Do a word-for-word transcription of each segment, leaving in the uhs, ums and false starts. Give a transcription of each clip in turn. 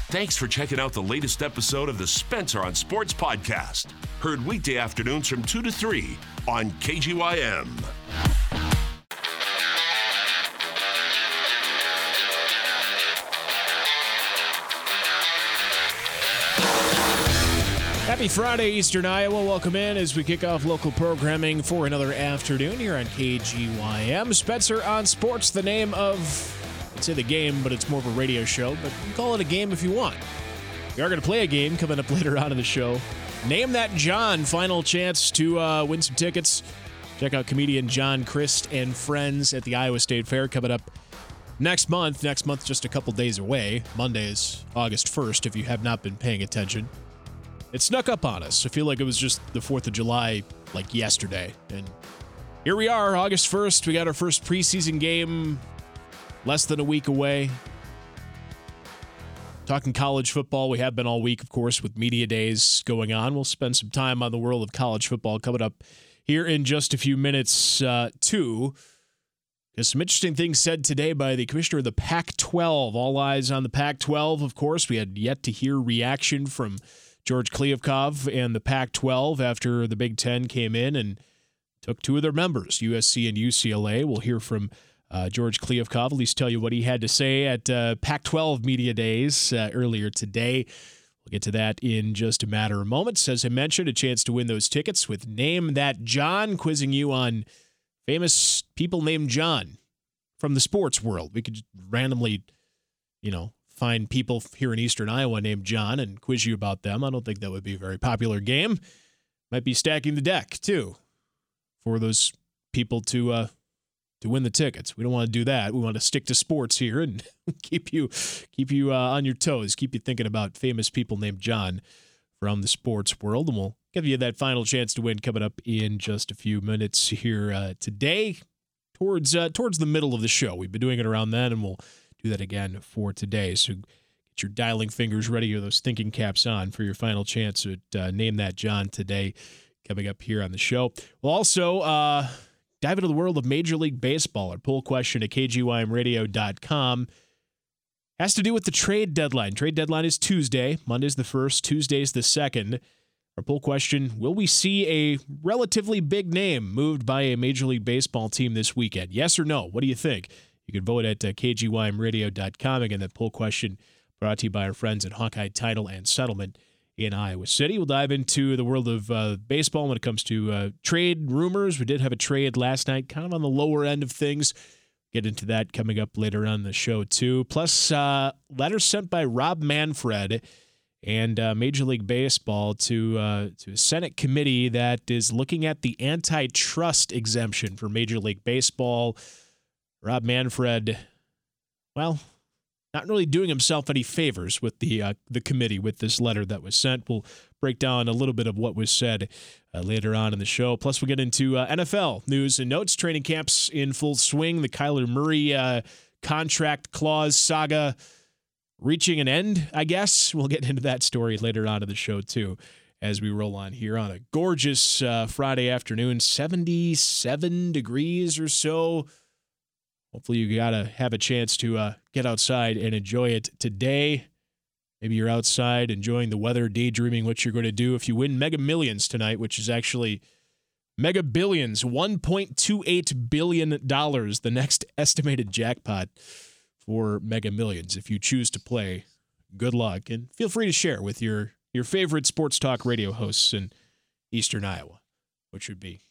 Thanks for checking out the latest episode of the Spencer on Sports podcast. Heard weekday afternoons from two to three on K G Y M. Happy Friday, Eastern Iowa. Welcome in as we kick off local programming for another afternoon here on K G Y M. Spencer on Sports, the name of, I'd say the game, but it's more of a radio show, but you can call it a game if you want. We are going to play a game coming up later on in the show. Name That John, final chance to uh, win some tickets. Check out comedian John Crist and friends at the Iowa State Fair coming up next month. Next month, just a couple days away. Monday is August first, if you have not been paying attention. It snuck up on us. I feel like it was just the fourth of July, like yesterday. And here we are, August first. We got our first preseason game less than a week away. Talking college football, we have been all week, of course, with media days going on. We'll spend some time on the world of college football coming up here in just a few minutes, uh, too. There's some interesting things said today by the commissioner of the Pac twelve. All eyes on the Pac twelve, of course. We had yet to hear reaction from George Kliavkoff and the Pac twelve after the Big Ten came in and took two of their members, U S C and U C L A. We'll hear from uh, George Kliavkoff, at least tell you what he had to say at uh, Pac twelve Media Days uh, earlier today. We'll get to that in just a matter of moments. As I mentioned, a chance to win those tickets with Name That John, quizzing you on famous people named John from the sports world. We could just randomly, you know, find people here in Eastern Iowa named John and quiz you about them. I don't think that would be a very popular game. Might be stacking the deck, too, for those people to uh, to win the tickets. We don't want to do that. We want to stick to sports here and keep you keep you uh, on your toes, keep you thinking about famous people named John from the sports world. And we'll give you that final chance to win coming up in just a few minutes here uh, today, towards uh, towards the middle of the show. We've been doing it around then, and we'll do that again for today. So get your dialing fingers ready or those thinking caps on for your final chance at uh, Name That John today coming up here on the show. We'll also uh, dive into the world of Major League Baseball. Our poll question at K G Y M radio dot com has to do with the trade deadline. Trade deadline is Tuesday. Monday's the first. Tuesday's the second. Our poll question, will we see a relatively big name moved by a Major League Baseball team this weekend? Yes or no? What do you think? You can vote at uh, K G Y M radio dot com. Again, that poll question brought to you by our friends at Hawkeye Title and Settlement in Iowa City. We'll dive into the world of uh, baseball when it comes to uh, trade rumors. We did have a trade last night, kind of on the lower end of things. Get into that coming up later on the show, too. Plus, uh, letters sent by Rob Manfred and uh, Major League Baseball to, uh, to a Senate committee that is looking at the antitrust exemption for Major League Baseball. Rob Manfred, well, not really doing himself any favors with the uh, the committee with this letter that was sent. We'll break down a little bit of what was said uh, later on in the show. Plus, we'll get into uh, N F L news and notes. Training camps in full swing. The Kyler Murray uh, contract clause saga reaching an end, I guess. We'll get into that story later on in the show, too, as we roll on here on a gorgeous uh, Friday afternoon, seventy-seven degrees or so. Hopefully you got to have a chance to uh, get outside and enjoy it today. Maybe you're outside enjoying the weather, daydreaming what you're going to do if you win Mega Millions tonight, which is actually Mega Billions, one point two eight billion dollars, the next estimated jackpot for Mega Millions. If you choose to play, good luck. And feel free to share with your, your favorite sports talk radio hosts in Eastern Iowa, which would be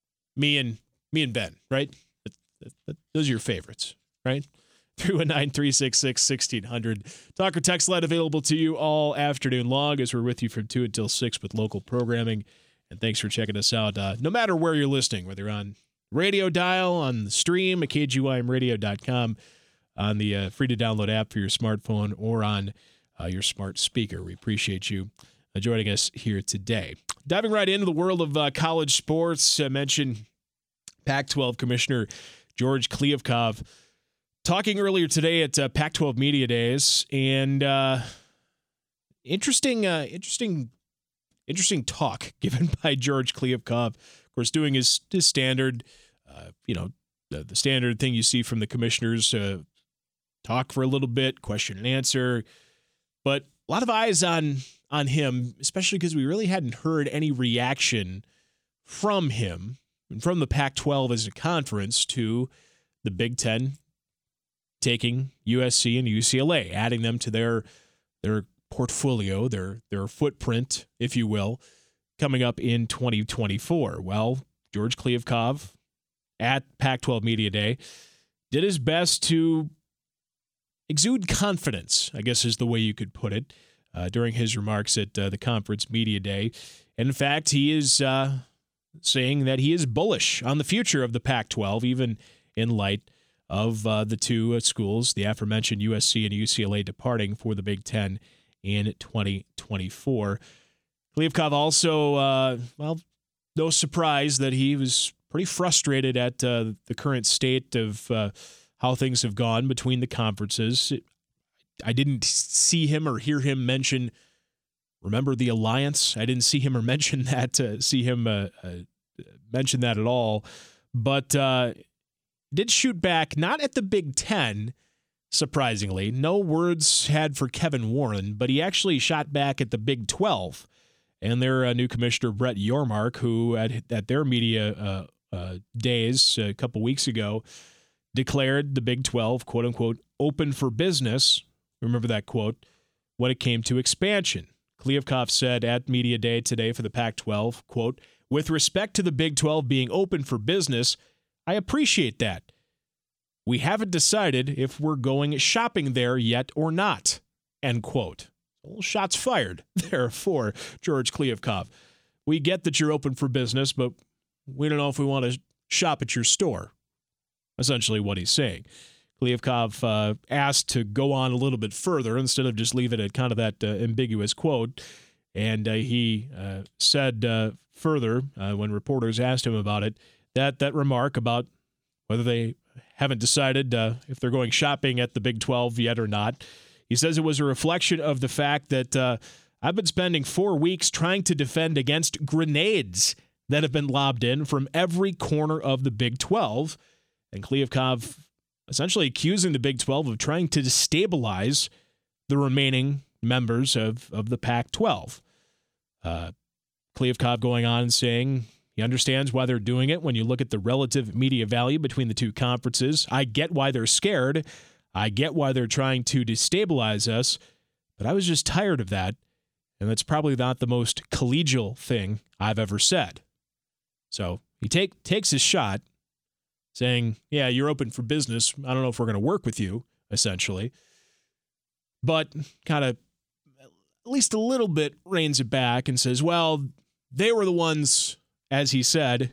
me and me and Ben, right? Those are your favorites, right? three one nine, three six six, one six zero zero. Talk or text line available to you all afternoon long as we're with you from two until six with local programming. And thanks for checking us out. Uh, no matter where you're listening, whether you're on radio dial, on the stream at K G Y M radio dot com, on the uh, free-to-download app for your smartphone, or on uh, your smart speaker. We appreciate you uh, joining us here today. Diving right into the world of uh, college sports, I mentioned Pac twelve Commissioner George Kliavkoff talking earlier today at uh, Pac twelve Media Days, and uh, interesting, uh, interesting, interesting talk given by George Kliavkoff. Of course, doing his his standard, uh, you know, the, the standard thing you see from the commissioners: uh, talk for a little bit, question and answer, But a lot of eyes on on him, especially because we really hadn't heard any reaction from him and from the Pac twelve as a conference to the Big Ten taking U S C and U C L A, adding them to their their portfolio, their their footprint, if you will, coming up in twenty twenty-four. Well, George Kliavkoff at Pac twelve Media Day did his best to exude confidence, I guess is the way you could put it, uh, during his remarks at uh, the conference Media Day. And in fact, he is uh, saying that he is bullish on the future of the Pac twelve, even in light of uh, the two uh, schools, the aforementioned U S C and U C L A, departing for the Big Ten in twenty twenty-four. Kliavkoff also, uh, well, no surprise that he was pretty frustrated at uh, the current state of uh, how things have gone between the conferences. I didn't see him or hear him mention, remember the alliance? I didn't see him or mention that, uh, see him uh, uh, mention that at all. But uh, did shoot back, not at the Big Ten, surprisingly. No words had for Kevin Warren, but he actually shot back at the Big twelve. And their uh, new commissioner, Brett Yormark, who at, at their media uh, uh, days a couple weeks ago declared the Big twelve, quote unquote, open for business. Remember that quote, when it came to expansion. Kliavkoff said at Media Day today for the Pac twelve, quote, with respect to the Big twelve being open for business, I appreciate that. We haven't decided if we're going shopping there yet or not, end quote. Well, shots fired there for George Kliavkoff. We get that you're open for business, but we don't know if we want to shop at your store. Essentially what he's saying. Kliavkoff uh, asked to go on a little bit further instead of just leave it at kind of that uh, ambiguous quote. And uh, he uh, said uh, further, uh, when reporters asked him about it, that that remark about whether they haven't decided uh, if they're going shopping at the Big twelve yet or not, he says it was a reflection of the fact that uh, I've been spending four weeks trying to defend against grenades that have been lobbed in from every corner of the Big twelve. And Kliavkoff essentially accusing the Big twelve of trying to destabilize the remaining members of, of the Pac twelve. Uh, Kliavkoff going on and saying he understands why they're doing it when you look at the relative media value between the two conferences. I get why they're scared. I get why they're trying to destabilize us, but I was just tired of that, and that's probably not the most collegial thing I've ever said. So he take, takes his shot, saying, yeah, you're open for business. I don't know if we're going to work with you, essentially. But kind of at least a little bit reins it back and says, well, they were the ones, as he said,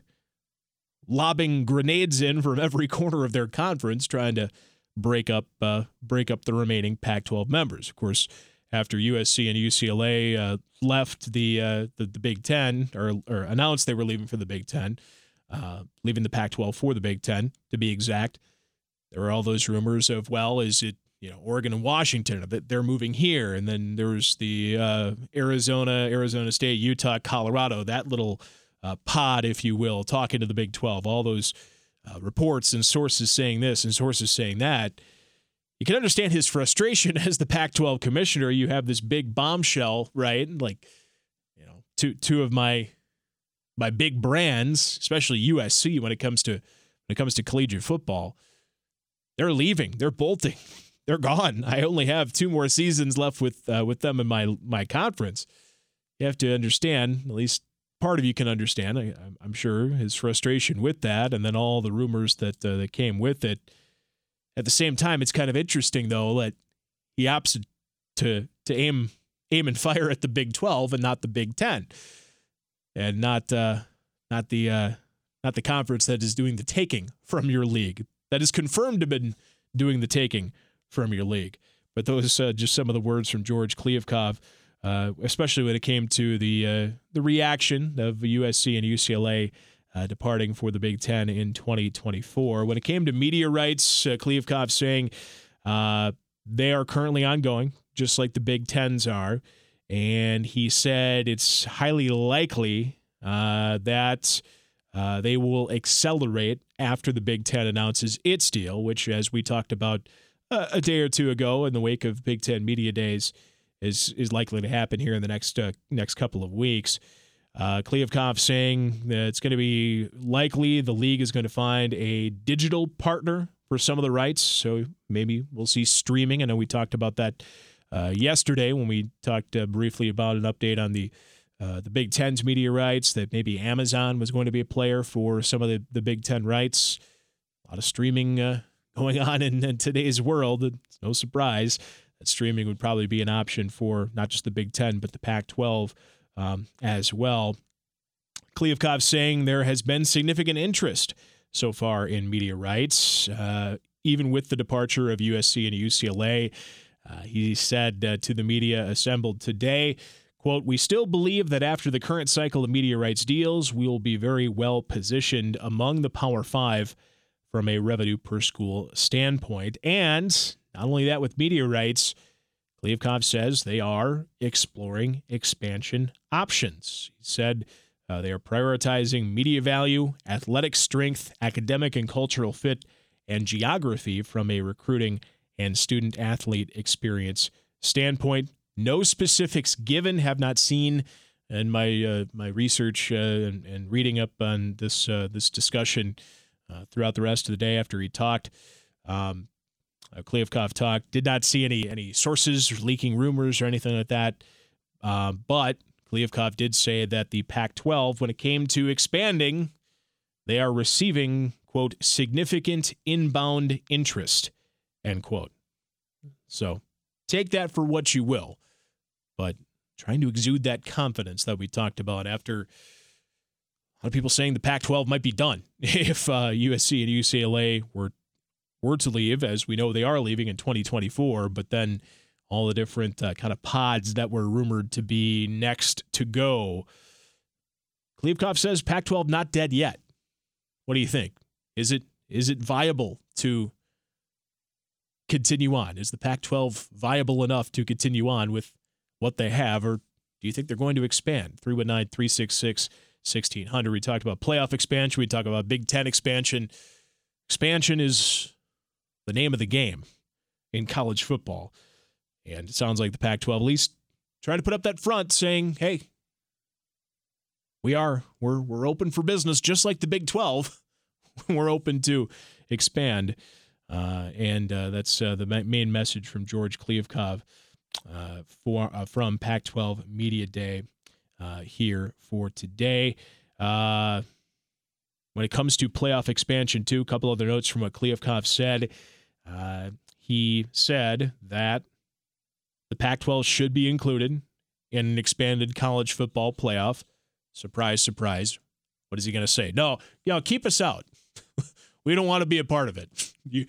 lobbing grenades in from every corner of their conference, trying to break up uh, break up the remaining Pac twelve members. Of course, after U S C and U C L A uh, left the, uh, the the Big Ten, or, or announced they were leaving for the Big Ten, uh, leaving the Pac twelve for the Big Ten, to be exact, there were all those rumors of, well, is it, you know, Oregon and Washington, that they're moving here, and then there was the uh, Arizona, Arizona State, Utah, Colorado, that little uh, pod, if you will, talking to the Big twelve, all those uh, reports and sources saying this and sources saying that. You can understand his frustration as the Pac twelve commissioner. You have this big bombshell, right? Like, you know, two two of my my big brands, especially U S C when it comes to when it comes to collegiate football, they're leaving. They're bolting. They're gone. I only have two more seasons left with uh, with them in my my conference. You have to understand, at least part of you can understand, I, I'm sure, his frustration with that, and then all the rumors that uh, that came with it. At the same time, it's kind of interesting, though, that he opts to to aim aim and fire at the Big twelve and not the Big Ten, and not uh, not the uh, not the conference that is doing the taking from your league, that is confirmed to have been doing the taking from your league. But those uh, just some of the words from George Kliavkoff, uh, especially when it came to the uh, the reaction of U S C and U C L A Uh, departing for the Big Ten in twenty twenty-four. When it came to media rights, uh, Kliavkoff saying uh, they are currently ongoing, just like the Big Tens are. And he said it's highly likely uh, that uh, they will accelerate after the Big Ten announces its deal, which, as we talked about uh, a day or two ago in the wake of Big Ten Media Days, is is likely to happen here in the next uh, next couple of weeks. Uh, Kliavkoff saying that it's going to be likely the league is going to find a digital partner for some of the rights, so maybe we'll see streaming. I know we talked about that uh, yesterday when we talked uh, briefly about an update on the uh, the Big Ten's media rights, that maybe Amazon was going to be a player for some of the, the Big Ten rights. A lot of streaming uh, going on in, in today's world. It's no surprise that streaming would probably be an option for not just the Big Ten, but the Pac twelve um, as well. Kliavkoff saying there has been significant interest so far in media rights, uh, even with the departure of U S C and U C L A. Uh, he said uh, to the media assembled today, quote, "We still believe that after the current cycle of media rights deals, we will be very well positioned among the Power Five from a revenue per school standpoint." And not only that, with media rights, Kliavkoff says they are exploring expansion options. He said uh, they are prioritizing media value, athletic strength, academic and cultural fit, and geography from a recruiting and student-athlete experience standpoint. No specifics given. Have not seen in my uh, my research uh, and, and reading up on this uh, this discussion uh, throughout the rest of the day after he talked. Um, uh, Kliavkoff talked. Did not see any any sources leaking rumors or anything like that. Uh, but Kliavkoff did say that the Pac twelve, when it came to expanding, they are receiving, quote, significant inbound interest, end quote. So take that for what you will, but trying to exude that confidence that we talked about after a lot of people saying the Pac twelve might be done if uh, U S C and U C L A were were to leave, as we know they are leaving in twenty twenty-four, but then all the different uh, kind of pods that were rumored to be next to go. Kliavkoff says Pac twelve not dead yet. What do you think? Is it is it viable to continue on? Is the Pac twelve viable enough to continue on with what they have, or do you think they're going to expand? three one nine, three six six, one six zero zero. We talked about playoff expansion. We talked about Big Ten expansion. Expansion is the name of the game in college football. And it sounds like the Pac twelve at least trying to put up that front saying, hey, we are, we're, we're open for business, just like the Big twelve. We're open to expand. Uh, and uh, that's uh, the main message from George Kliavkoff uh, for uh, from Pac twelve Media Day uh, here for today. Uh, when it comes to playoff expansion, too, a couple other notes from what Kliavkoff said. Uh, he said that the Pac twelve should be included in an expanded college football playoff. Surprise, surprise. What is he going to say? No, you know, keep us out. We don't want to be a part of it. You,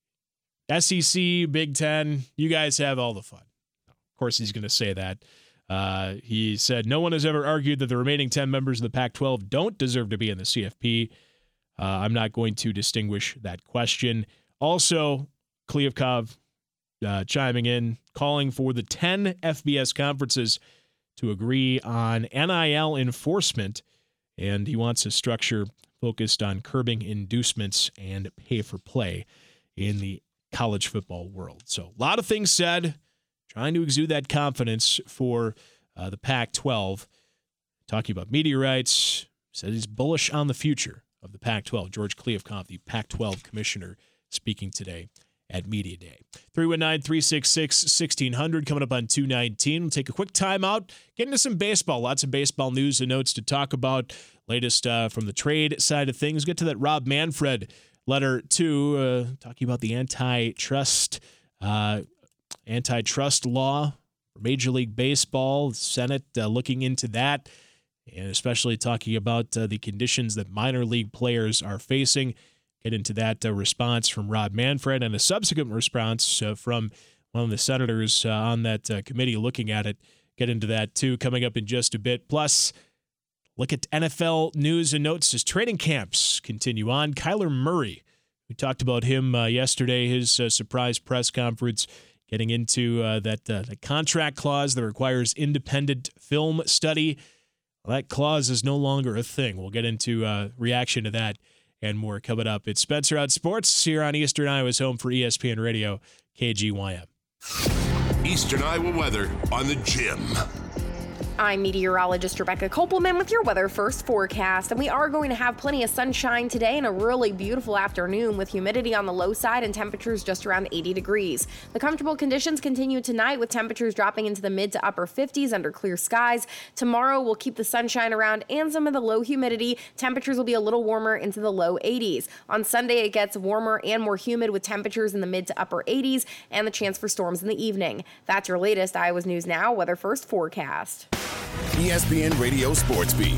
S E C, Big Ten, you guys have all the fun. Of course, he's going to say that. Uh, he said, no one has ever argued that the remaining ten members of the Pac twelve don't deserve to be in the C F P. Uh, I'm not going to distinguish that question. Also, Kliavkoff uh, chiming in, calling for the ten F B S conferences to agree on N I L enforcement, and he wants a structure focused on curbing inducements and pay for play in the college football world. So a lot of things said, trying to exude that confidence for uh, the Pac twelve. Talking about media rights, said he's bullish on the future of the Pac twelve. George Kliavkoff, the Pac twelve commissioner, speaking today at Media Day. three one nine, three six six, one six zero zero coming up on two nineteen. We'll take a quick timeout, get into some baseball. Lots of baseball news and notes to talk about. Latest uh, from the trade side of things. Get to that Rob Manfred letter, too, uh, talking about the antitrust uh, antitrust law for Major League Baseball. Senate uh, looking into that, and especially talking about uh, the conditions that minor league players are facing. Get into that uh, response from Rob Manfred and a subsequent response uh, from one of the senators uh, on that uh, committee looking at it. Get into that, too, coming up in just a bit. Plus, look at N F L news and notes as training camps continue on. Kyler Murray, we talked about him uh, yesterday, his uh, surprise press conference, getting into uh, that uh, the contract clause that requires independent film study. Well, that clause is no longer a thing. We'll get into uh, reaction to that and more coming up. It's Spencer on Sports here on Eastern Iowa's home for E S P N Radio, K G Y M. Eastern Iowa weather on the Gym. I'm meteorologist Rebecca Kopelman with your Weather First forecast, and we are going to have plenty of sunshine today and a really beautiful afternoon with humidity on the low side and temperatures just around eighty degrees. The comfortable conditions continue tonight with temperatures dropping into the mid to upper fifties under clear skies. Tomorrow we'll keep the sunshine around and some of the low humidity. Temperatures will be a little warmer into the low eighties. On Sunday it gets warmer and more humid with temperatures in the mid to upper eighties and the chance for storms in the evening. That's your latest Iowa's News Now Weather First forecast. E S P N Radio Sports Beat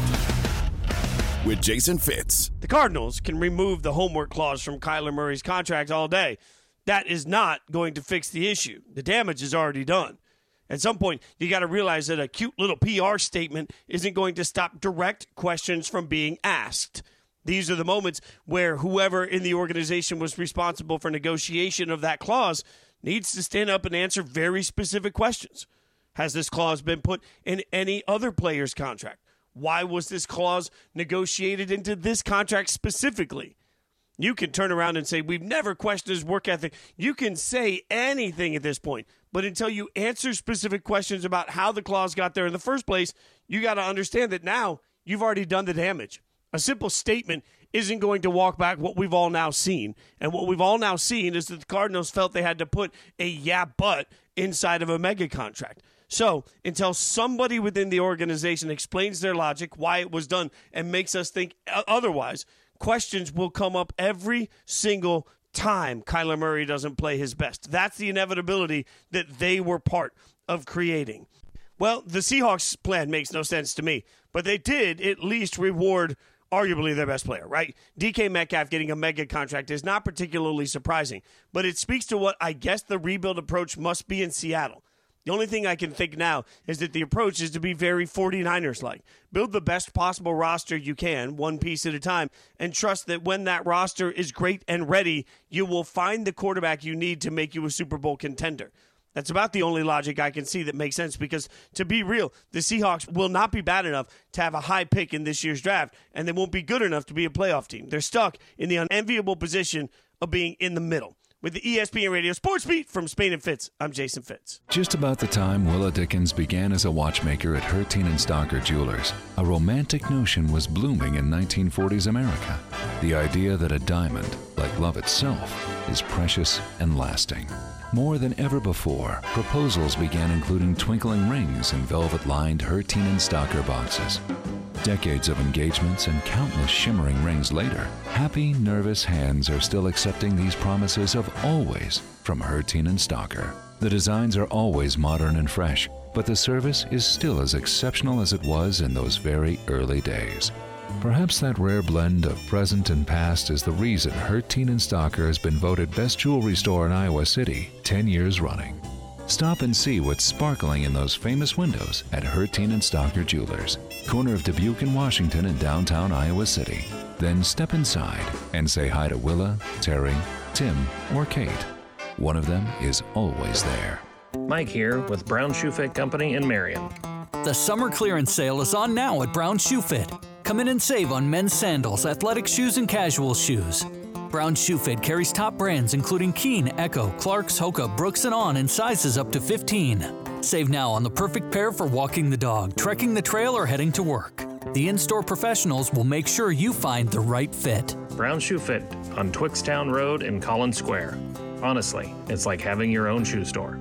with Jason Fitz. The Cardinals can remove the homework clause from Kyler Murray's contract all day. That is not going to fix the issue. The damage is already done. At some point, you got to realize that a cute little P R statement isn't going to stop direct questions from being asked. These are the moments where whoever in the organization was responsible for negotiation of that clause needs to stand up and answer very specific questions. Has this clause been put in any other player's contract? Why was this clause negotiated into this contract specifically? You can turn around and say, we've never questioned his work ethic. You can say anything at this point. But until you answer specific questions about how the clause got there in the first place, you got to understand that now you've already done the damage. A simple statement isn't going to walk back what we've all now seen. And what we've all now seen is that the Cardinals felt they had to put a yeah, but inside of a mega contract. So until somebody within the organization explains their logic, why it was done, and makes us think otherwise, questions will come up every single time Kyler Murray doesn't play his best. That's the inevitability that they were part of creating. Well, the Seahawks plan makes no sense to me, but they did at least reward arguably their best player, right? D K Metcalf getting a mega contract is not particularly surprising, but it speaks to what I guess the rebuild approach must be in Seattle. The only thing I can think now is that the approach is to be very 49ers-like. Build the best possible roster you can, one piece at a time, and trust that when that roster is great and ready, you will find the quarterback you need to make you a Super Bowl contender. That's about the only logic I can see that makes sense because, to be real, the Seahawks will not be bad enough to have a high pick in this year's draft, and they won't be good enough to be a playoff team. They're stuck in the unenviable position of being in the middle. With the E S P N Radio Sports Beat from Spain and Fitz, I'm Jason Fitz. Just about the time Willa Dickens began as a watchmaker at Herteen and Stocker Jewelers, a romantic notion was blooming in nineteen forties America. The idea that a diamond, like love itself, is precious and lasting. More than ever before, proposals began including twinkling rings in velvet-lined Herteen and Stocker boxes. Decades of engagements and countless shimmering rings later, happy, nervous hands are still accepting these promises of always from Herteen and Stocker. The designs are always modern and fresh, but the service is still as exceptional as it was in those very early days. Perhaps that rare blend of present and past is the reason Herteen and Stocker has been voted best jewelry store in Iowa City ten years running. Stop and see what's sparkling in those famous windows at Herteen and Stocker Jewelers, corner of Dubuque and Washington in downtown Iowa City. Then step inside and say hi to Willa, Terry, Tim, or Kate. One of them is always there. Mike here with Brown Shoe Fit Company in Marion. The summer clearance sale is on now at Brown Shoe Fit. Come in and save on men's sandals, athletic shoes, and casual shoes. Brown Shoe Fit carries top brands including Keen, Echo, Clarks, Hoka, Brooks, and On in sizes up to fifteen. Save now on the perfect pair for walking the dog, trekking the trail, or heading to work. The in-store professionals will make sure you find the right fit. Brown Shoe Fit on Twickstown Road in Collins Square. Honestly, it's like having your own shoe store.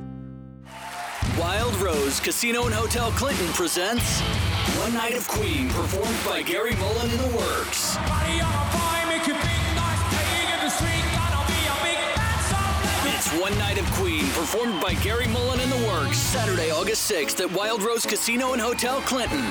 Wild Rose Casino and Hotel Clinton presents One Night of Queen, performed by Gary Mullen and the Works. It's One Night of Queen, performed by Gary Mullen and the Works, Saturday, August sixth at Wild Rose Casino and Hotel Clinton.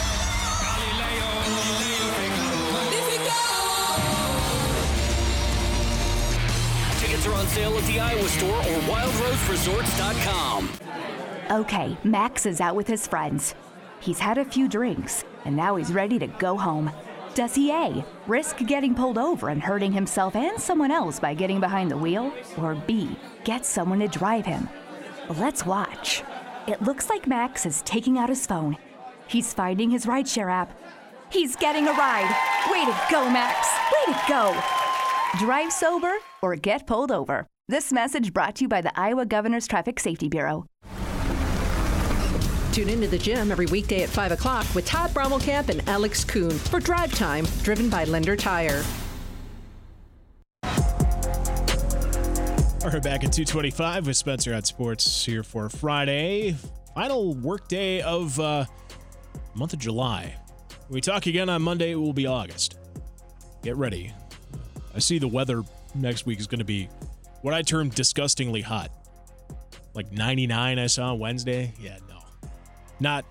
Tickets are on sale at the Iowa Store or wild rose resorts dot com. Okay, Max is out with his friends. He's had a few drinks, and now he's ready to go home. Does he A, risk getting pulled over and hurting himself and someone else by getting behind the wheel? Or B, get someone to drive him? Let's watch. It looks like Max is taking out his phone. He's finding his rideshare app. He's getting a ride. Way to go, Max. Way to go. Drive sober or get pulled over. This message brought to you by the Iowa Governor's Traffic Safety Bureau. Tune into the gym every weekday at five o'clock with Todd Brommelkamp and Alex Kuhn for Drive Time, driven by Lender Tire. All right, back at two twenty-five with Spencer on Sports here for Friday. Final work day of uh, month of July. When we talk again on Monday, it will be August. Get ready. I see the weather next week is going to be what I term disgustingly hot. Like ninety-nine I saw Wednesday. Yeah, no. Not,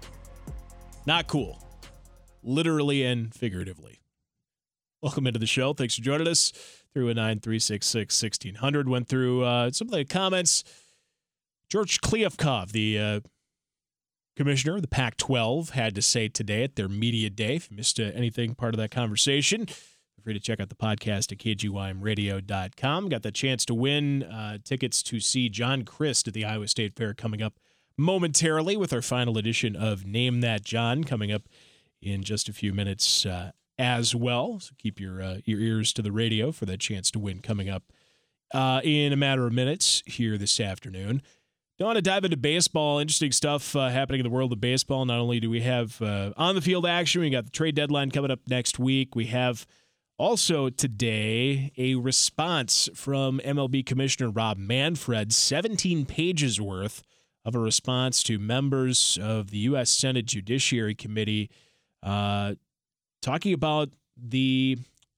not cool. Literally and figuratively. Welcome into the show. Thanks for joining us. three one nine, three six six, one six zero zero. Went through uh, some of the comments. George Kliavkoff, the uh, commissioner of the Pac twelve, had to say today at their media day. If you missed uh, anything part of that conversation, feel free to check out the podcast at K G Y M radio dot com. Got the chance to win uh, tickets to see John Crist at the Iowa State Fair coming up momentarily with our final edition of Name That John coming up in just a few minutes uh, as well. So keep your uh, your ears to the radio for that chance to win coming up uh, in a matter of minutes here this afternoon. Don't want to dive into baseball. Interesting stuff uh, happening in the world of baseball. Not only do we have uh, on-the-field action, we got the trade deadline coming up next week. We have also today a response from M L B Commissioner Rob Manfred, seventeen pages worth of a response to members of the U S Senate Judiciary Committee uh, talking about the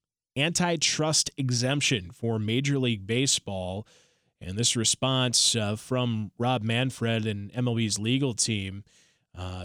antitrust exemption for Major League Baseball. And this response uh, from Rob Manfred and M L B's legal team uh,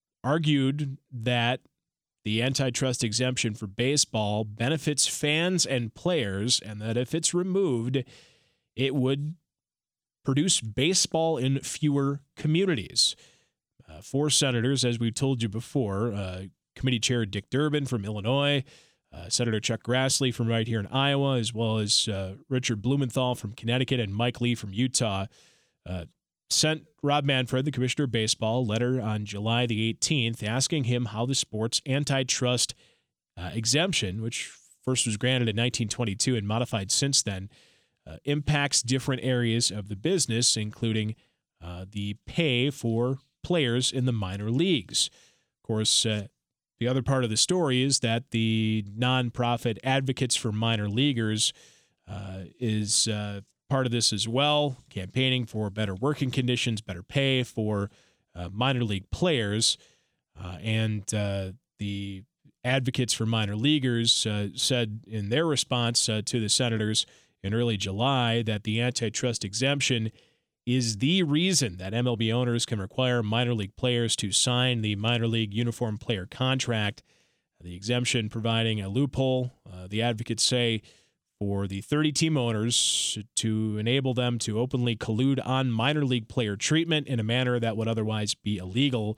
argued that the antitrust exemption for baseball benefits fans and players, and that if it's removed, it would produce baseball in fewer communities. Uh, four senators, as we've told you before, uh, Committee Chair Dick Durbin from Illinois, uh, Senator Chuck Grassley from right here in Iowa, as well as uh, Richard Blumenthal from Connecticut and Mike Lee from Utah, uh, sent Rob Manfred, the Commissioner of Baseball, a letter on July the eighteenth asking him how the sport's antitrust uh, exemption, which first was granted in nineteen twenty-two and modified since then, uh, impacts different areas of the business, including uh, the pay for players in the minor leagues. Of course, uh, the other part of the story is that the nonprofit Advocates for Minor Leaguers uh, is uh, part of this as well, campaigning for better working conditions, better pay for uh, minor league players. Uh, and uh, the Advocates for Minor Leaguers uh, said in their response uh, to the senators in early July that the antitrust exemption is the reason that M L B owners can require minor league players to sign the minor league uniform player contract. The exemption providing a loophole, uh, the advocates say, for the thirty team owners to enable them to openly collude on minor league player treatment in a manner that would otherwise be illegal.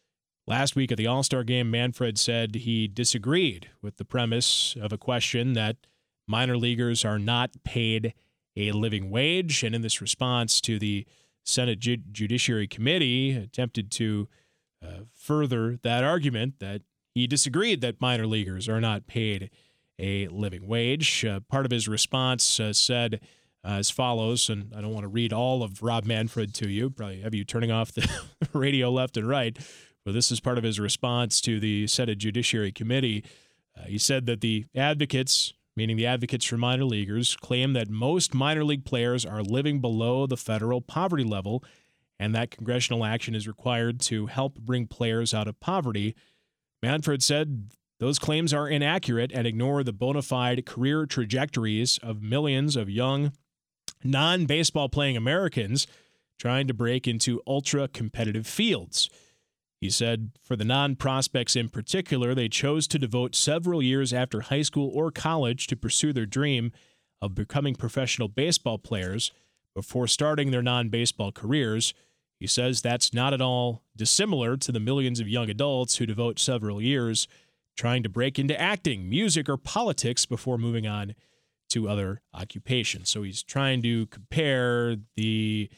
Last week at the All-Star game, Manfred said he disagreed with the premise of a question that minor leaguers are not paid a living wage. And in this response to the Senate Ju- Judiciary Committee, attempted to uh, further that argument that he disagreed that minor leaguers are not paid a living wage. Uh, part of his response uh, said uh, as follows, and I don't want to read all of Rob Manfred to you, probably have you turning off the radio left and right, but this is part of his response to the Senate Judiciary Committee. Uh, he said that the advocates, meaning the Advocates for Minor Leaguers, claim that most minor league players are living below the federal poverty level and that congressional action is required to help bring players out of poverty. Manfred said those claims are inaccurate and ignore the bona fide career trajectories of millions of young, non-baseball playing Americans trying to break into ultra-competitive fields. He said for the non-prospects in particular, they chose to devote several years after high school or college to pursue their dream of becoming professional baseball players before starting their non-baseball careers. He says that's not at all dissimilar to the millions of young adults who devote several years trying to break into acting, music, or politics before moving on to other occupations. So he's trying to compare the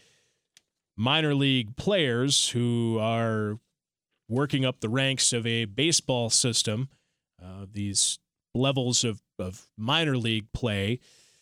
minor league players who are working up the ranks of a baseball system, uh, these levels of, of minor league play,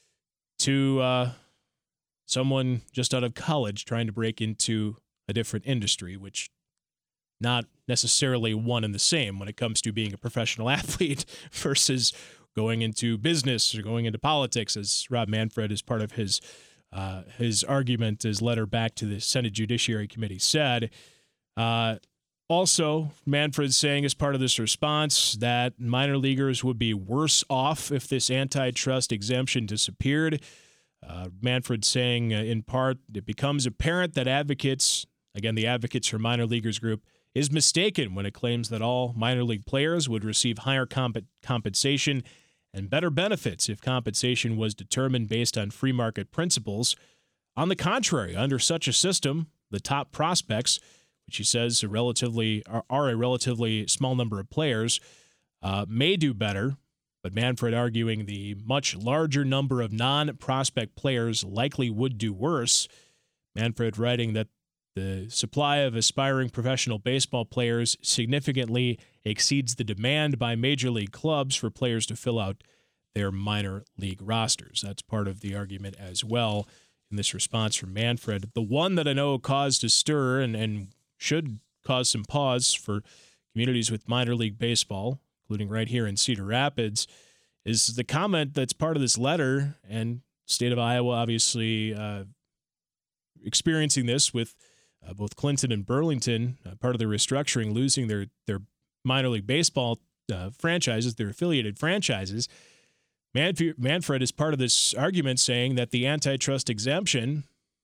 to uh, someone just out of college trying to break into a different industry, which not necessarily one and the same when it comes to being a professional athlete versus going into business or going into politics, as Rob Manfred, as part of his uh, his argument, his letter back to the Senate Judiciary Committee, said. Uh, also, Manfred saying as part of this response that minor leaguers would be worse off if this antitrust exemption disappeared. Uh, Manfred saying, uh, in part, it becomes apparent that advocates, again, the Advocates for Minor Leaguers group, is mistaken when it claims that all minor league players would receive higher comp- compensation and better benefits if compensation was determined based on free market principles. On the contrary, under such a system, the top prospects, which he says are relatively are, are a relatively small number of players, uh, may do better. But Manfred arguing the much larger number of non-prospect players likely would do worse. Manfred writing that the supply of aspiring professional baseball players significantly exceeds the demand by major league clubs for players to fill out their minor league rosters. That's part of the argument as well in this response from Manfred. The one that I know caused a stir and, and should cause some pause for communities with minor league baseball, including right here in Cedar Rapids, is the comment that's part of this letter, and state of Iowa obviously uh, experiencing this with uh, both Clinton and Burlington, uh, part of the restructuring, losing their, their minor league baseball uh, franchises, their affiliated franchises. Manf- Manfred is part of this argument saying that the antitrust exemption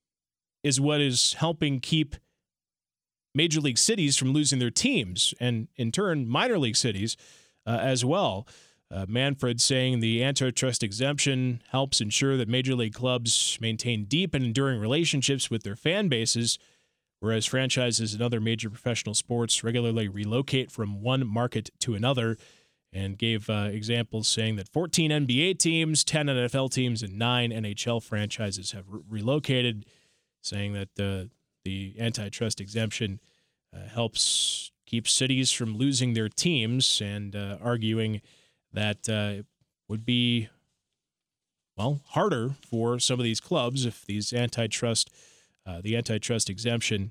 is what is helping keep major league cities from losing their teams, and in turn, minor league cities uh, as well. Uh, Manfred saying the antitrust exemption helps ensure that major league clubs maintain deep and enduring relationships with their fan bases, whereas franchises in other major professional sports regularly relocate from one market to another, and gave uh, examples saying that fourteen N B A teams, ten N F L teams, and nine N H L franchises have re- relocated, saying that uh, the antitrust exemption uh, helps keep cities from losing their teams, and uh, arguing that uh, it would be, well, harder for some of these clubs if these antitrust, uh, the antitrust exemption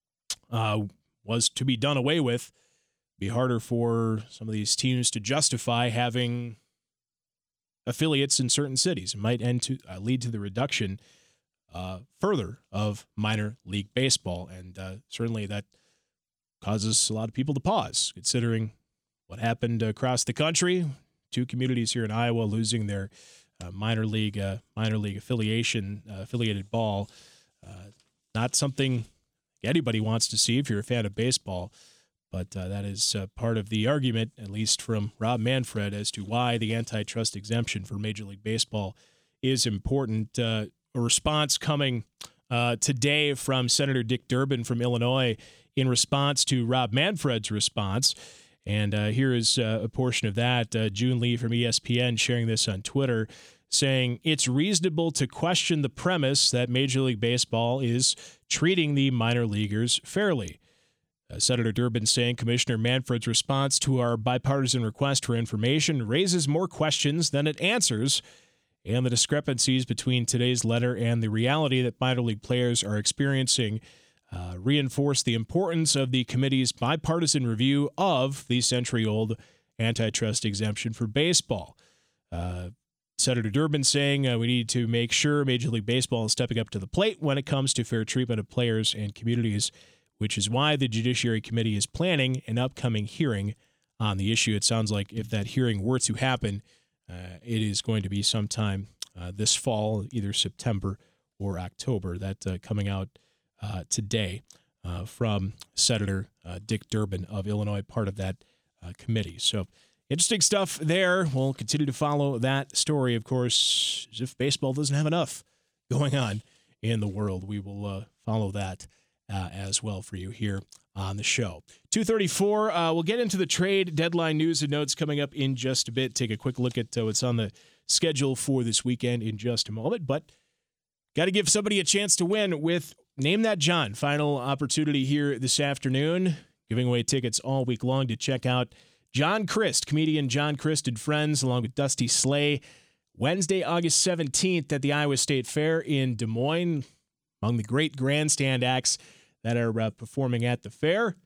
uh, was to be done away with. Be harder for some of these teams to justify having affiliates in certain cities. It might end to uh, lead to the reduction uh, further of minor league baseball, and uh, certainly that causes a lot of people to pause, considering what happened across the country. Two communities here in Iowa losing their uh, minor league uh, minor league affiliation uh, affiliated ball. Uh, not something anybody wants to see if you're a fan of baseball. But uh, that is uh, part of the argument, at least from Rob Manfred, as to why the antitrust exemption for Major League Baseball is important. Uh, a response coming uh, today from Senator Dick Durbin from Illinois in response to Rob Manfred's response. And uh, here is uh, a portion of that. Uh, June Lee from E S P N sharing this on Twitter, saying it's reasonable to question the premise that Major League Baseball is treating the minor leaguers fairly. Uh, Senator Durbin saying Commissioner Manfred's response to our bipartisan request for information raises more questions than it answers, and the discrepancies between today's letter and the reality that minor league players are experiencing uh, reinforce the importance of the committee's bipartisan review of the century-old antitrust exemption for baseball. Uh, Senator Durbin saying uh, we need to make sure Major League Baseball is stepping up to the plate when it comes to fair treatment of players and communities, which is why the Judiciary Committee is planning an upcoming hearing on the issue. It sounds like if that hearing were to happen, uh, it is going to be sometime uh, this fall, either September or October. That uh, coming out uh, today uh, from Senator uh, Dick Durbin of Illinois, part of that uh, committee. So interesting stuff there. We'll continue to follow that story, of course, as if baseball doesn't have enough going on in the world. We will uh, follow that Uh, as well for you here on the show. two thirty-four, uh, we'll get into the trade deadline news and notes coming up in just a bit. Take a quick look at uh, what's on the schedule for this weekend in just a moment. But got to give somebody a chance to win with Name That John. Final opportunity here this afternoon. Giving away tickets all week long to check out John Crist, comedian John Crist and friends, along with Dusty Slay. Wednesday, August seventeenth at the Iowa State Fair in Des Moines, among the great grandstand acts that are uh, performing at the fair.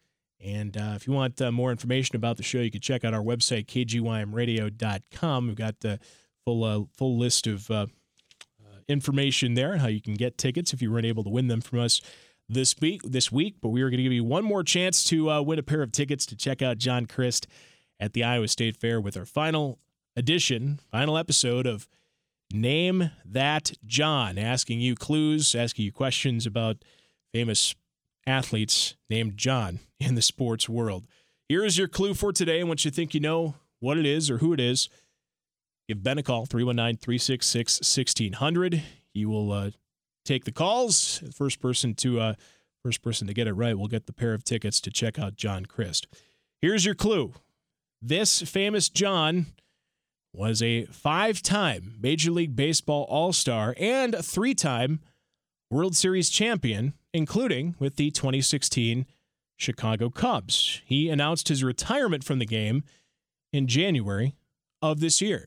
And uh, if you want uh, more information about the show, you can check out our website, k g y m radio dot com. We've got the full uh, full list of uh, uh, information there on how you can get tickets if you weren't able to win them from us this week. This week, but we are going to give you one more chance to uh, win a pair of tickets to check out John Crist at the Iowa State Fair with our final edition, final episode of Name That John, asking you clues, asking you questions about famous athletes named John in the sports world. Here is your clue for today, and once you think you know what it is or who it is, give Ben a call, three one nine, three six six, one six zero zero. He will uh, take the calls. The first person to uh, first person to get it right will get the pair of tickets to check out John Crist. Here's your clue. This famous John was a five-time Major League Baseball All-Star and a three-time World Series champion, including with the twenty sixteen Chicago Cubs. He announced his retirement from the game in January of this year.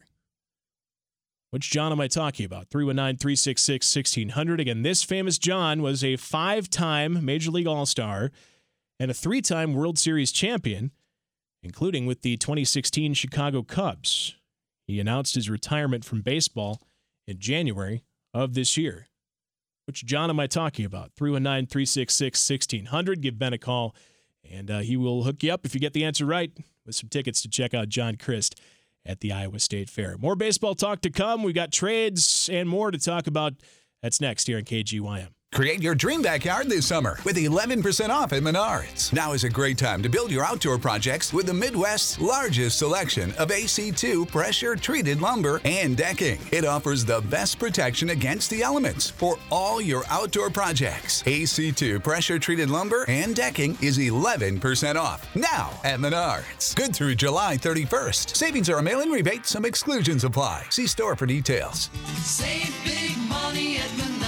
Which John am I talking about? three one nine, three six six, one six zero zero. Again, this famous John was a five-time Major League All-Star and a three-time World Series champion, including with the twenty sixteen Chicago Cubs. He announced his retirement from baseball in January of this year. Which John am I talking about? three one nine, three six six, one six zero zero. Give Ben a call, and uh, he will hook you up if you get the answer right with some tickets to check out John Crist at the Iowa State Fair. More baseball talk to come. We've got trades and more to talk about. That's next here on K G Y M. Create your dream backyard this summer with eleven percent off at Menards. Now is a great time to build your outdoor projects with the Midwest's largest selection of A C two pressure-treated lumber and decking. It offers the best protection against the elements for all your outdoor projects. A C two pressure-treated lumber and decking is eleven percent off now at Menards. Good through July thirty-first. Savings are a mail-in rebate. Some exclusions apply. See store for details. Save big money at Menards.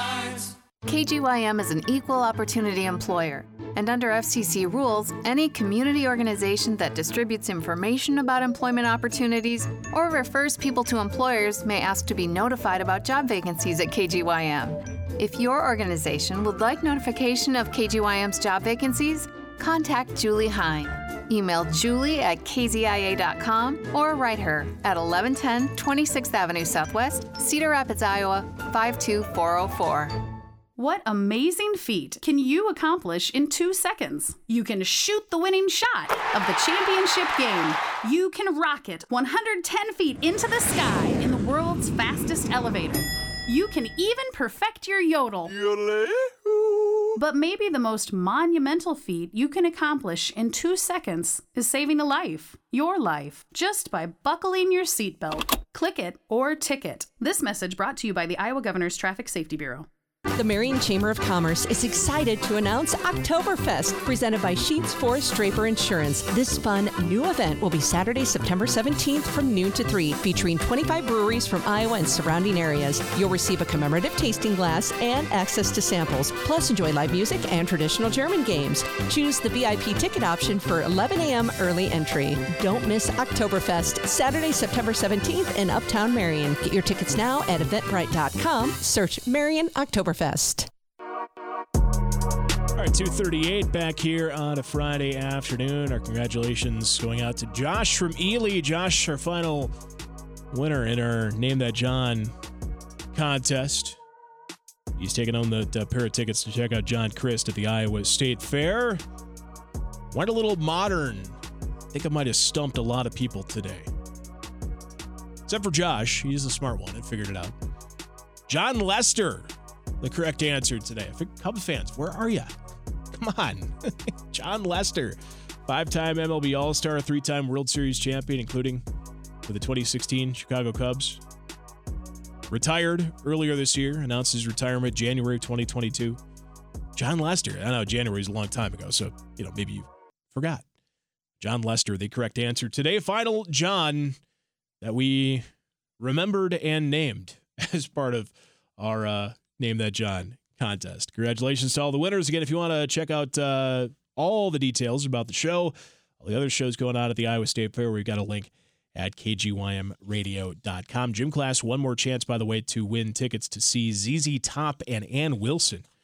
K G Y M is an equal opportunity employer, and under F C C rules, any community organization that distributes information about employment opportunities or refers people to employers may ask to be notified about job vacancies at K G Y M. If your organization would like notification of K G Y M's job vacancies, contact Julie Hine. Email julie at k z i a dot com or write her at eleven ten twenty-sixth Avenue Southwest, Cedar Rapids, Iowa, five two four oh four. What amazing feat can you accomplish in two seconds? You can shoot the winning shot of the championship game. You can rocket one hundred ten feet into the sky in the world's fastest elevator. You can even perfect your yodel. But maybe the most monumental feat you can accomplish in two seconds is saving a life, your life, just by buckling your seatbelt. Click it or ticket. This message brought to you by the Iowa Governor's Traffic Safety Bureau. The Marion Chamber of Commerce is excited to announce Oktoberfest, presented by Sheets Forest Draper Insurance. This fun new event will be Saturday, September seventeenth from noon to three, featuring twenty-five breweries from Iowa and surrounding areas. You'll receive a commemorative tasting glass and access to samples, plus enjoy live music and traditional German games. Choose the V I P ticket option for eleven a.m. early entry. Don't miss Oktoberfest, Saturday, September seventeenth in Uptown Marion. Get your tickets now at eventbrite dot com. Search Marion Oktoberfest. All right, two thirty-eight back here on a Friday afternoon. Our congratulations going out to Josh from Ely. Josh, our final winner in our Name That John contest. He's taking on the, the pair of tickets to check out John Crist at the Iowa State Fair. Went a little modern. I think I might have stumped a lot of people today. Except for Josh. He's the smart one and figured it out. John Lester, the correct answer today. Cubs fans, where are you? Come on. John Lester, five-time M L B All-Star, three-time World Series champion, including with the twenty sixteen Chicago Cubs. Retired earlier this year, announced his retirement January twenty twenty-two. John Lester, I know January is a long time ago, so, you know, maybe you forgot. John Lester, the correct answer today. Final John that we remembered and named as part of our uh, Name That John contest. Congratulations to all the winners. Again, if you want to check out uh, all the details about the show, all the other shows going on at the Iowa State Fair, we've got a link at k g y m radio dot com. Gym class, one more chance, by the way, to win tickets to see Z Z Top and Ann Wilson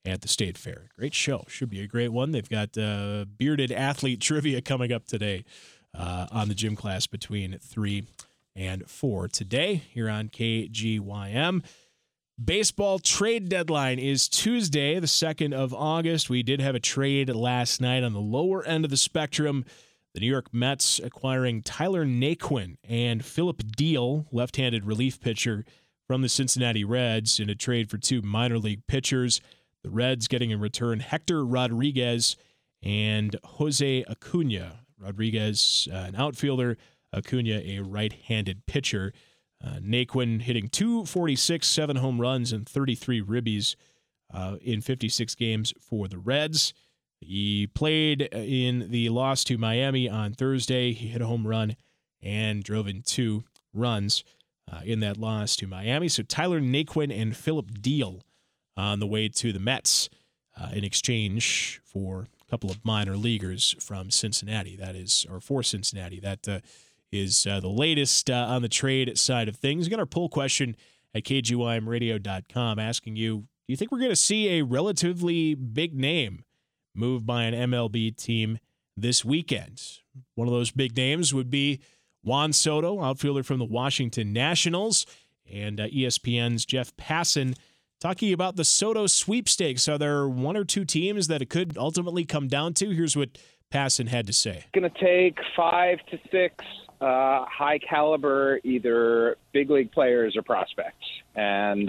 at the State Fair. Great show. Should be a great one. They've got uh, bearded athlete trivia coming up today uh, on the gym class between three and four today here on K G Y M. Baseball trade deadline is Tuesday, the second of August. We did have a trade last night on the lower end of the spectrum. The New York Mets acquiring Tyler Naquin and Philip Deal, left-handed relief pitcher from the Cincinnati Reds, in a trade for two minor league pitchers. The Reds getting in return Hector Rodriguez and Jose Acuna. Rodriguez, uh, an outfielder, Acuna, a right-handed pitcher. Uh, Naquin hitting two forty-six, seven home runs, and thirty-three ribbies uh, in fifty-six games for the Reds. He played in the loss to Miami on Thursday. He hit a home run and drove in two runs uh, in that loss to Miami. So Tyler Naquin and Philip Deal on the way to the Mets uh, in exchange for a couple of minor leaguers from Cincinnati. That is, or for Cincinnati. That uh, is uh, the latest uh, on the trade side of things. We got our poll question at K G Y M radio dot com asking you, do you think we're going to see a relatively big name move by an M L B team this weekend? One of those big names would be Juan Soto, outfielder from the Washington Nationals, and uh, E S P N's Jeff Passan talking about the Soto sweepstakes. Are there one or two teams that it could ultimately come down to? Here's what Passan had to say. It's going to take five to six uh, high-caliber either big league players or prospects. And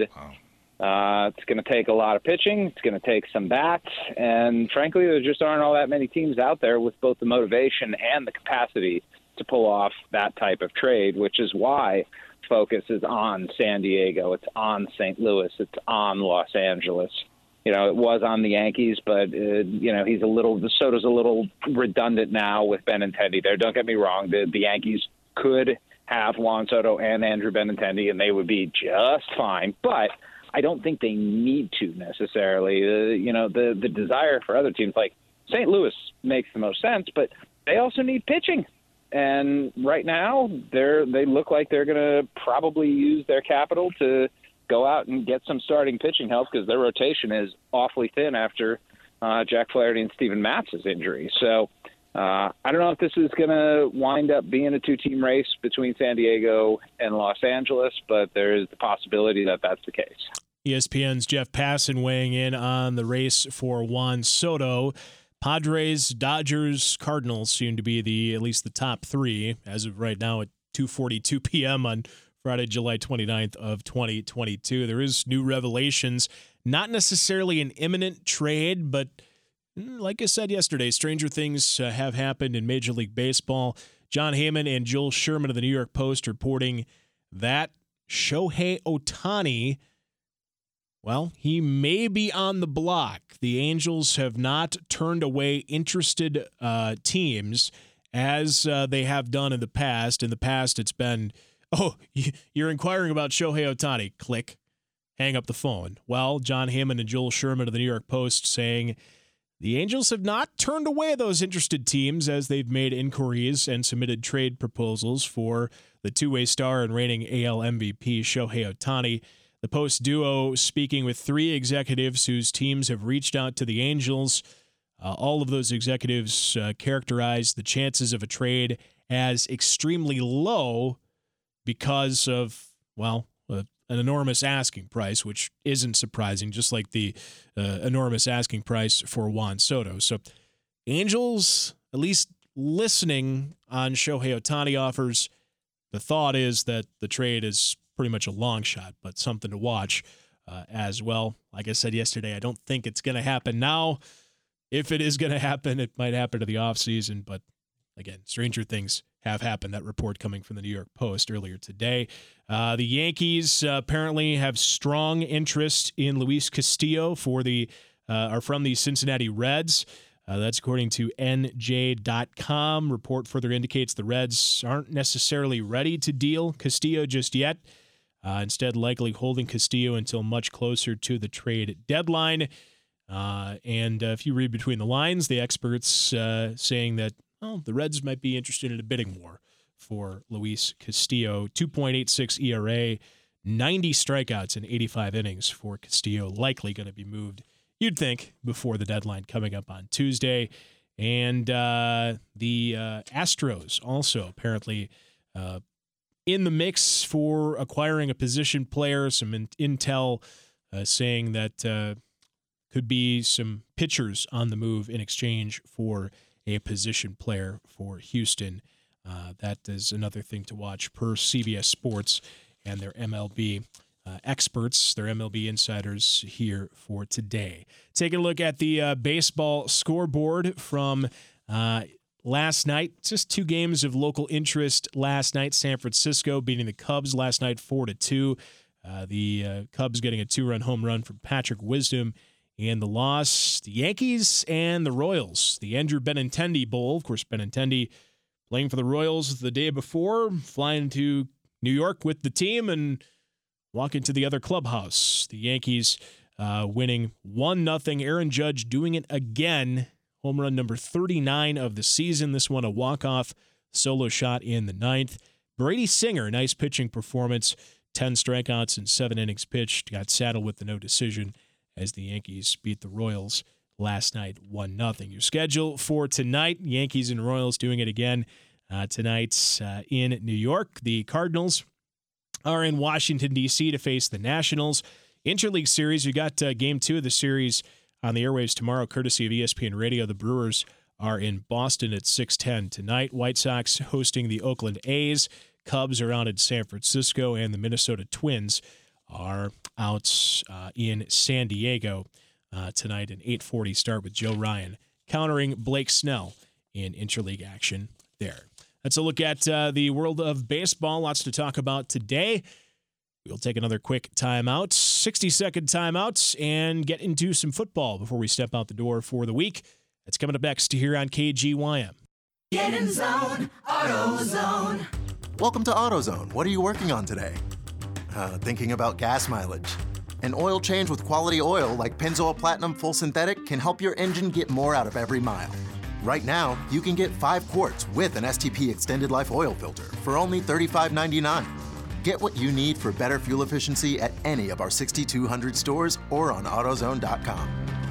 uh, it's going to take a lot of pitching. It's going to take some bats. And frankly, there just aren't all that many teams out there with both the motivation and the capacity to pull off that type of trade, which is why focus is on San Diego. It's on Saint Louis. It's on Los Angeles. You know, it was on the Yankees, but, uh, you know, he's a little, the Soto's a little redundant now with Benintendi there. Don't get me wrong. The, the Yankees could have Juan Soto and Andrew Benintendi, and they would be just fine. But I don't think they need to necessarily. Uh, you know, the, the desire for other teams like Saint Louis makes the most sense, but they also need pitching. And right now, they're they look like they're going to probably use their capital to go out and get some starting pitching help because their rotation is awfully thin after uh, Jack Flaherty and Steven Matz' injury. So uh, I don't know if this is going to wind up being a two-team race between San Diego and Los Angeles, but there is the possibility that that's the case. E S P N's Jeff Passan weighing in on the race for Juan Soto. Padres, Dodgers, Cardinals seem to be the at least the top three as of right now at two forty-two p.m. on Friday, July twenty-ninth of twenty twenty-two. There is new revelations, not necessarily an imminent trade, but like I said yesterday, stranger things uh, have happened in Major League Baseball. John Heyman and Joel Sherman of the New York Post reporting that Shohei Ohtani, well, he may be on the block. The Angels have not turned away interested uh, teams as uh, they have done in the past. In the past, it's been, oh, you're inquiring about Shohei Ohtani. Click. Hang up the phone. Well, John Heyman and Joel Sherman of the New York Post saying the Angels have not turned away those interested teams as they've made inquiries and submitted trade proposals for the two-way star and reigning A L M V P Shohei Ohtani. The Post duo speaking with three executives whose teams have reached out to the Angels. Uh, all of those executives uh, characterized the chances of a trade as extremely low because of, well, uh, an enormous asking price, which isn't surprising, just like the uh, enormous asking price for Juan Soto. So Angels, at least listening on Shohei Ohtani offers, the thought is that the trade is pretty much a long shot, but something to watch uh, as well. Like I said yesterday, I don't think it's going to happen now. If it is going to happen, it might happen to the offseason. But again, stranger things have happened. That report coming from the New York Post earlier today. Uh, the Yankees uh, apparently have strong interest in Luis Castillo for the uh, are from the Cincinnati Reds. Uh, that's according to N J dot com. Report further indicates the Reds aren't necessarily ready to deal Castillo just yet. Uh, instead, likely holding Castillo until much closer to the trade deadline. Uh, and uh, if you read between the lines, the experts uh, saying that, well, the Reds might be interested in a bidding war for Luis Castillo. two point eight six E R A, ninety strikeouts in eighty-five innings for Castillo, likely going to be moved you'd think, before the deadline coming up on Tuesday. And uh, the uh, Astros also apparently uh, in the mix for acquiring a position player, some in- intel uh, saying that uh, could be some pitchers on the move in exchange for a position player for Houston. Uh, that is another thing to watch per C B S Sports and their M L B uh, experts, their M L B insiders here for today. Taking a look at the uh, baseball scoreboard from uh, last night. Just two games of local interest last night. San Francisco beating the Cubs last night four to two. Uh, the uh, Cubs getting a two-run home run from Patrick Wisdom. And the loss, the Yankees and the Royals. The Andrew Benintendi Bowl. Of course, Benintendi playing for the Royals the day before, flying to New York with the team and walking to the other clubhouse. The Yankees uh, winning one nothing. Aaron Judge doing it again. Home run number thirty-nine of the season. This one a walk-off solo shot in the ninth. Brady Singer, nice pitching performance. ten strikeouts and seven innings pitched. Got saddled with the no decision as the Yankees beat the Royals last night one nothing. Your schedule for tonight, Yankees and Royals doing it again uh, tonight uh, in New York. The Cardinals are in Washington, D C to face the Nationals. Interleague Series, you got uh, game two of the series on the airwaves tomorrow, courtesy of E S P N Radio. The Brewers are in Boston at six ten tonight. White Sox hosting the Oakland A's. Cubs are out in San Francisco, and the Minnesota Twins are out uh, in San Diego uh, tonight. An eight forty start with Joe Ryan countering Blake Snell in interleague action there. Let's a look at uh, the world of baseball. Lots to talk about today. We'll take another quick timeout, sixty-second timeout, and get into some football before we step out the door for the week. That's coming up next here on K G Y M. Get in zone, AutoZone. Welcome to AutoZone. What are you working on today? Uh, thinking about gas mileage. An oil change with quality oil like Pennzoil Platinum Full Synthetic can help your engine get more out of every mile. Right now, you can get five quarts with an S T P Extended Life Oil Filter for only thirty-five ninety-nine. Get what you need for better fuel efficiency at any of our sixty-two hundred stores or on AutoZone dot com.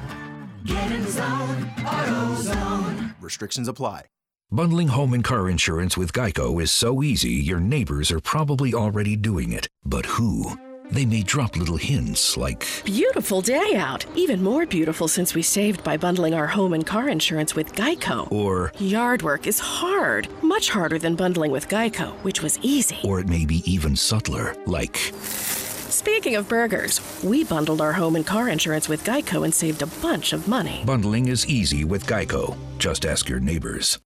Get in zone, AutoZone. Restrictions apply. Bundling home and car insurance with Geico is so easy, your neighbors are probably already doing it. But who? They may drop little hints like, beautiful day out. Even more beautiful since we saved by bundling our home and car insurance with Geico. Or, yard work is hard. Much harder than bundling with Geico, which was easy. Or it may be even subtler, like, speaking of burgers, we bundled our home and car insurance with Geico and saved a bunch of money. Bundling is easy with Geico. Just ask your neighbors.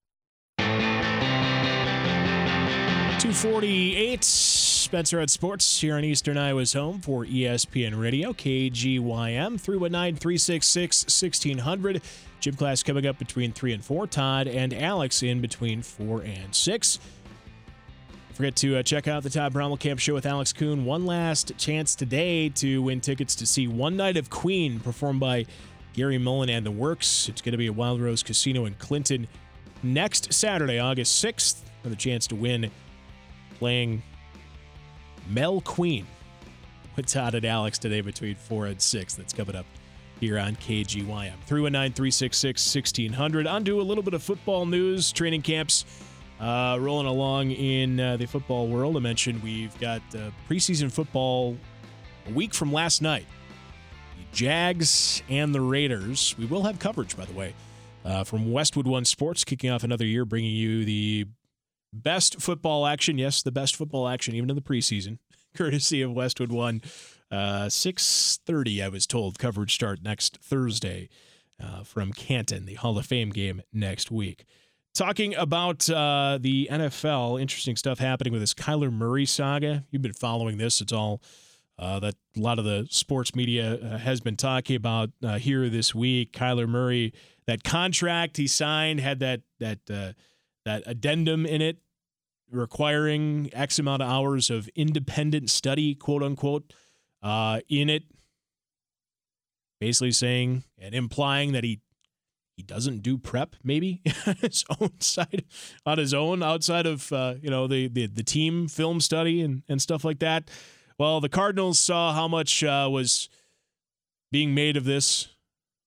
two forty-eight, Spencer at Sports here on Eastern Iowa's home for E S P N Radio, K G Y M, three one nine, three six six, one six zero zero. Gym class coming up between three and four. Todd and Alex in between four and six. Don't forget to uh, check out the Todd Brommelkamp Show with Alex Kuhn. One last chance today to win tickets to see One Night of Queen performed by Gary Mullen and the Works. It's going to be at Wild Rose Casino in Clinton next Saturday, August sixth, for the chance to win playing Mel Queen with Todd and Alex today between four and six. That's coming up here on K G Y M. three one nine, three six six, one six zero zero. On to a little bit of football news. Training camps uh, rolling along in uh, the football world. I mentioned we've got uh, preseason football a week from last night. The Jags and the Raiders. We will have coverage, by the way, uh, from Westwood One Sports, kicking off another year, bringing you the best football action, yes, the best football action, even in the preseason, courtesy of Westwood One. Uh, six thirty, I was told, coverage start next Thursday uh, from Canton, the Hall of Fame game next week. Talking about uh, the N F L, interesting stuff happening with this Kyler Murray saga. You've been following this. It's all uh, that a lot of the sports media uh, has been talking about uh, here this week. Kyler Murray, that contract he signed had that that uh, that addendum in it requiring X amount of hours of independent study, quote unquote, uh, in it, basically saying and implying that he he doesn't do prep maybe on his own side, on his own outside of uh, you know the, the the team film study and and stuff like that. Well, the Cardinals saw how much uh, was being made of this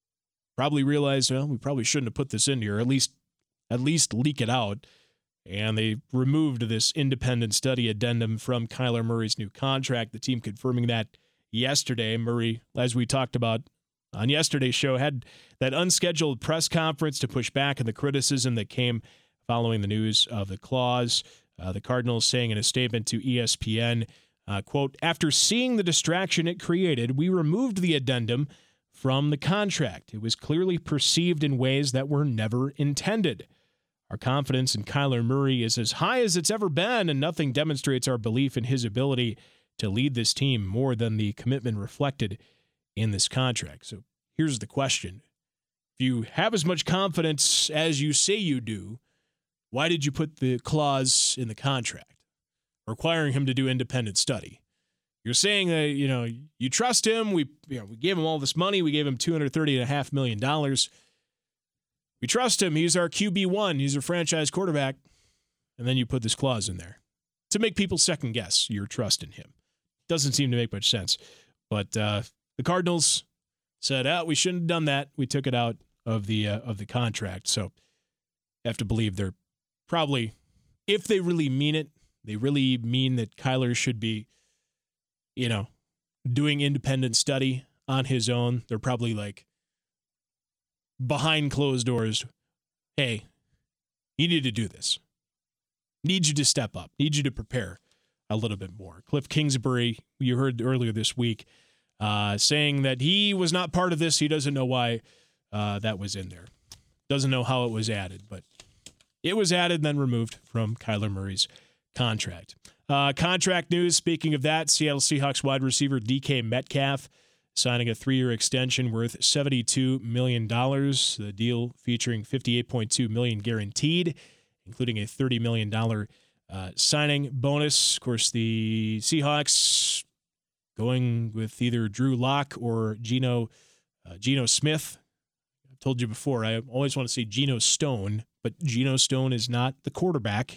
probably realized, well, we probably shouldn't have put this in here, at least at least leak it out. And they removed this independent study addendum from Kyler Murray's new contract. The team confirming that yesterday. Murray, as we talked about on yesterday's show, had that unscheduled press conference to push back on the criticism that came following the news of the clause. Uh, the Cardinals saying in a statement to E S P N, uh, quote, after seeing the distraction it created, we removed the addendum from the contract. It was clearly perceived in ways that were never intended. Our confidence in Kyler Murray is as high as it's ever been, and nothing demonstrates our belief in his ability to lead this team more than the commitment reflected in this contract. So here's the question. If you have as much confidence as you say you do, why did you put the clause in the contract requiring him to do independent study? You're saying that, you know, you trust him. We, you know, we gave him all this money. We gave him two hundred thirty point five million dollars. We trust him. He's our Q B one. He's our franchise quarterback. And then you put this clause in there to make people second guess your trust in him. Doesn't seem to make much sense. But uh, the Cardinals said, oh, we shouldn't have done that. We took it out of the uh, of the contract. So I have to believe they're probably, if they really mean it, they really mean that Kyler should be, you know, doing independent study on his own. They're probably like, behind closed doors, hey, you need to do this. Need you to step up. Need you to prepare a little bit more. Cliff Kingsbury, you heard earlier this week, uh, saying that he was not part of this. He doesn't know why uh, that was in there. Doesn't know how it was added, but it was added and then removed from Kyler Murray's contract. Uh, contract news, speaking of that, Seattle Seahawks wide receiver D K Metcalf signing a three-year extension worth seventy-two million dollars. The deal featuring fifty-eight point two million dollars guaranteed, including a thirty million dollars uh, signing bonus. Of course, the Seahawks going with either Drew Lock or Geno, uh, Geno Smith. I've told you before, I always want to say Geno Stone, but Geno Stone is not the quarterback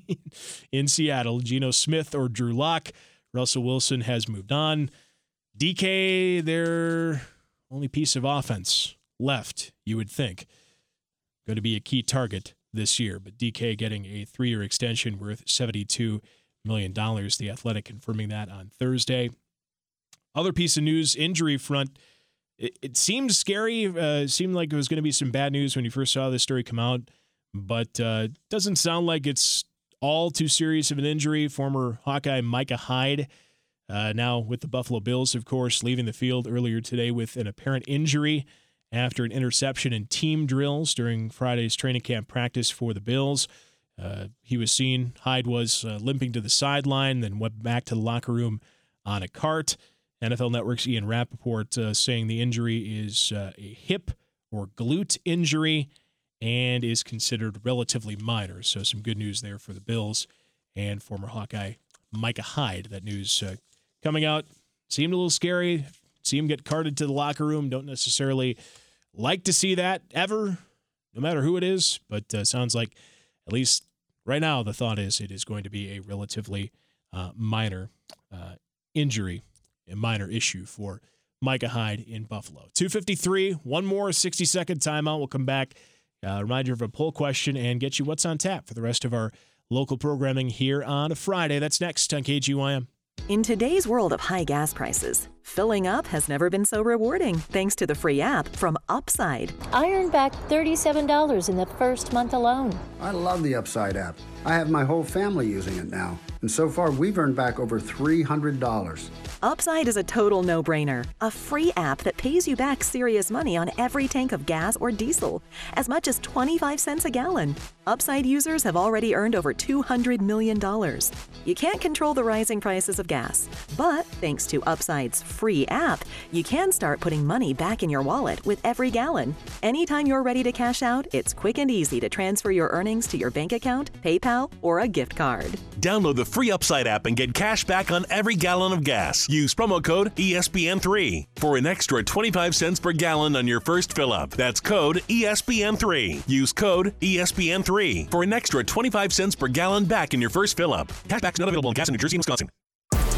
in Seattle. Geno Smith or Drew Lock. Russell Wilson has moved on. D K, their only piece of offense left, you would think. Going to be a key target this year, but D K getting a three-year extension worth seventy-two million dollars. The Athletic confirming that on Thursday. Other piece of news, injury front. It, it seemed scary. Uh, it seemed like it was going to be some bad news when you first saw this story come out, but uh, doesn't sound like it's all too serious of an injury. Former Hawkeye Micah Hyde, Uh, now with the Buffalo Bills, of course, leaving the field earlier today with an apparent injury after an interception in team drills during Friday's training camp practice for the Bills. Uh, he was seen, Hyde was uh, limping to the sideline, then went back to the locker room on a cart. N F L Network's Ian Rappaport uh, saying the injury is uh, a hip or glute injury and is considered relatively minor. So some good news there for the Bills and former Hawkeye Micah Hyde. That news uh, coming out seemed a little scary. See him get carted to the locker room. Don't necessarily like to see that ever, no matter who it is. But uh, sounds like, at least right now, the thought is it is going to be a relatively uh, minor uh, injury, a minor issue for Micah Hyde in Buffalo. two fifty-three, one more sixty-second timeout. We'll come back, uh, remind you of a poll question, and get you what's on tap for the rest of our local programming here on a Friday. That's next on K G Y M. In today's world of high gas prices, filling up has never been so rewarding thanks to the free app from Upside. I earned back thirty-seven dollars in the first month alone. I love the Upside app. I have my whole family using it now. And so far, we've earned back over three hundred dollars. Upside is a total no-brainer. A free app that pays you back serious money on every tank of gas or diesel, as much as twenty-five cents a gallon. Upside users have already earned over two hundred million dollars. You can't control the rising prices of gas, but thanks to Upside's free app, you can start putting money back in your wallet with every gallon. Anytime you're ready to cash out, it's quick and easy to transfer your earnings to your bank account, PayPal, or a gift card. Download the free Upside app and get cash back on every gallon of gas. Use promo code E S P N three for an extra twenty-five cents per gallon on your first fill-up. That's code E S P N three. Use code E S P N three for an extra twenty-five cents per gallon back in your first fill-up. Cashback's not available in gas in New Jersey and Wisconsin.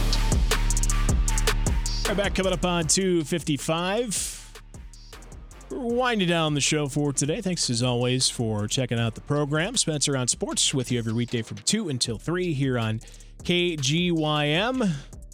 Right back coming up on two fifty-five. Winding down the show for today. Thanks as always for checking out the program. Spencer on Sports with you every weekday from two until three here on K G Y M.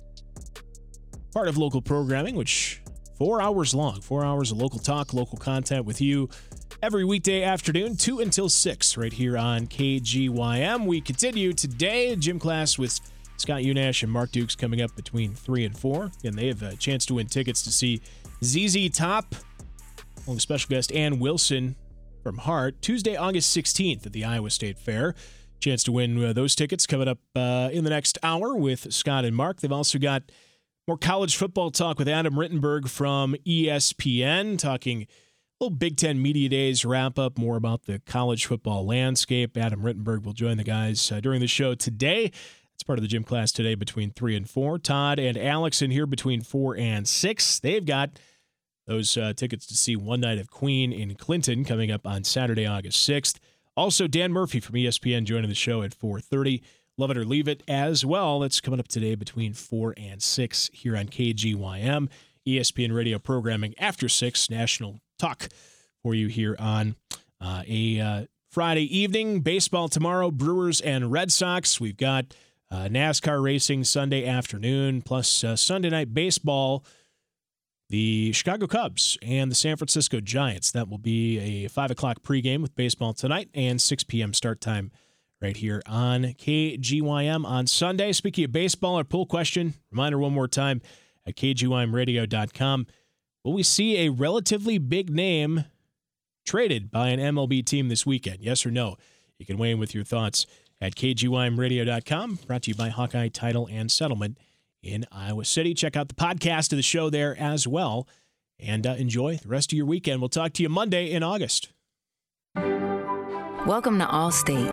Part of local programming, which four hours long, four hours of local talk, local content with you every weekday afternoon, two until six, right here on K G Y M. We continue today, gym class with Scott Unash and Mark Dukes coming up between three and four. And they have a chance to win tickets to see Z Z Top, along with special guest Ann Wilson from Hart, Tuesday, August sixteenth at the Iowa State Fair. Chance to win uh, those tickets coming up uh, in the next hour with Scott and Mark. They've also got more college football talk with Adam Rittenberg from E S P N, talking a little Big Ten Media Days wrap-up, more about the college football landscape. Adam Rittenberg will join the guys uh, during the show today. It's part of the gym class today between three and four. Todd and Alex in here between four and six. They've got those uh, tickets to see One Night of Queen in Clinton coming up on Saturday, August sixth. Also, Dan Murphy from E S P N joining the show at four thirty. Love It or Leave It as well. That's coming up today between four and six here on K G Y M. E S P N radio programming after six, national talk for you here on uh, a uh, Friday evening. Baseball tomorrow, Brewers and Red Sox. We've got uh, NASCAR racing Sunday afternoon, plus uh, Sunday night baseball, the Chicago Cubs and the San Francisco Giants. That will be a five o'clock pregame with baseball tonight and six p.m. start time right here on K G Y M on Sunday. Speaking of baseball, our poll question, reminder one more time at K G Y M radio dot com. Will we see a relatively big name traded by an M L B team this weekend? Yes or no? You can weigh in with your thoughts at K G Y M radio dot com. Brought to you by Hawkeye Title and Settlement in Iowa City. Check out the podcast of the show there as well. And uh, enjoy the rest of your weekend. We'll talk to you Monday in August. Welcome to Allstate.